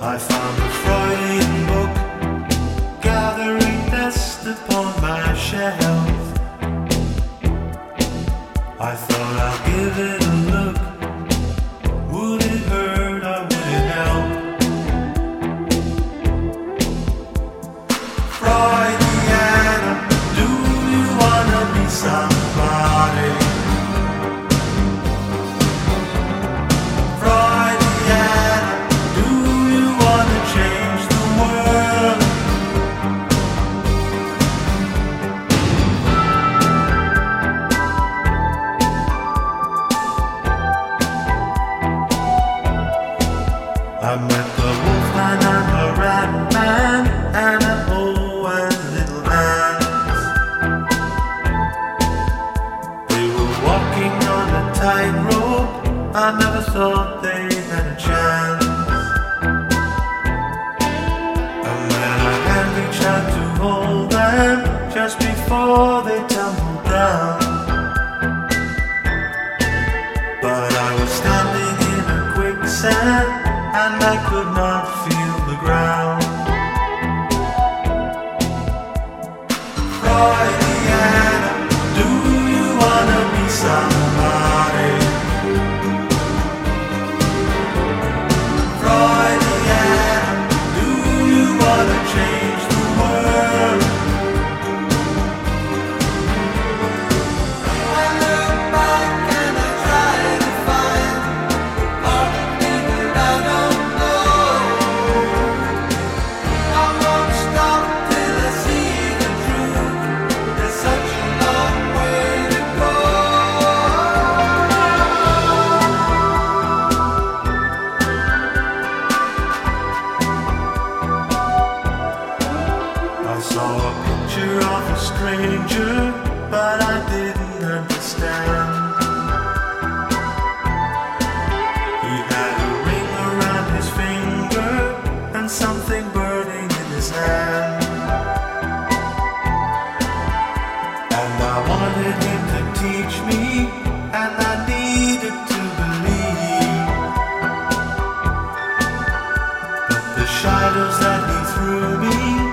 I found a Freudian book gathering dust upon my shelf. I thought I'll give it a look. Would it hurt or would it help? Freudiana, do you wanna be somebody? Freudiana, do you wanna change the world? I met the wolfman and the rat man and an old and little man. They were walking on a tightrope. I never thought they had a chance. And then a hand reached out to hold them just before they tumbled down. But I was standing in a quicksand and I could not feel the ground. Freudiana, do you wanna be somebody? Freudiana, do you wanna change the world? I look back and I try to find part of me that I don't know. I won't stop till I see the truth. There's such a long way to go. I saw a picture of a stranger, but I didn't understand. He had a ring around his finger and something burning in his hand. And I wanted him to teach me, and I needed to believe. But the shadows that he threw me